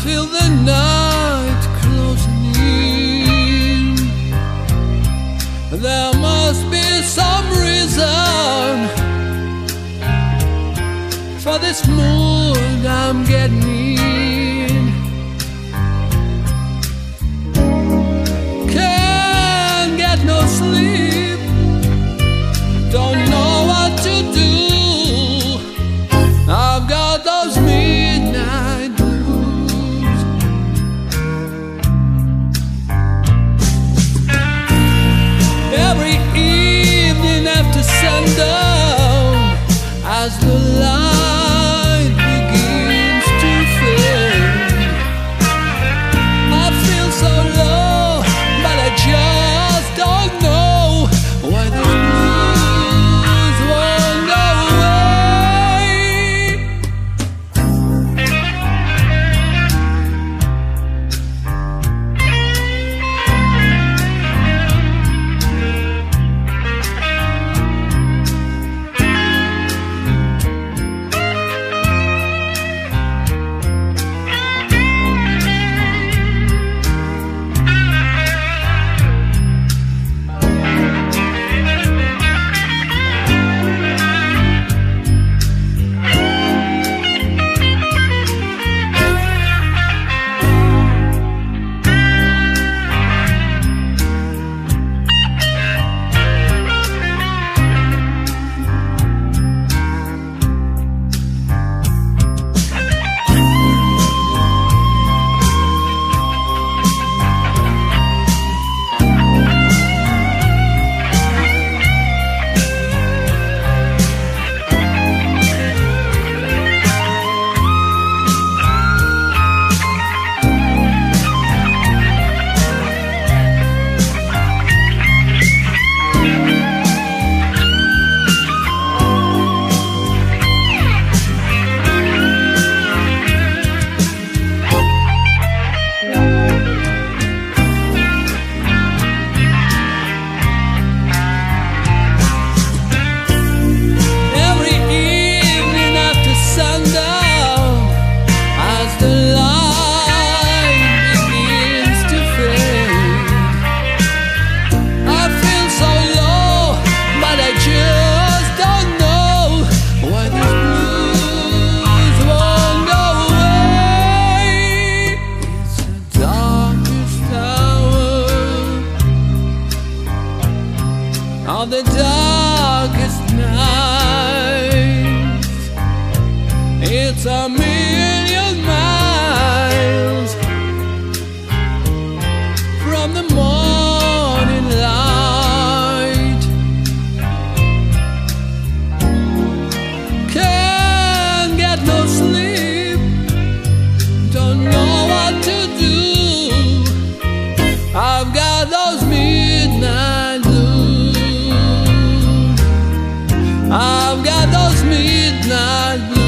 feel the night closing in. There must be some reason for this mood I'm getting in. Can't get no sleep, don't know what to do. I've got those midnight blues. Every evening after sundown, as the light begins to fade, I feel so low, but I just don't know why these blues won't go away. On the darkest nights, it's a million miles from the morning light. Can't get no sleep, don't know what to do. I've got those midnight blues. I've got those midnight blues.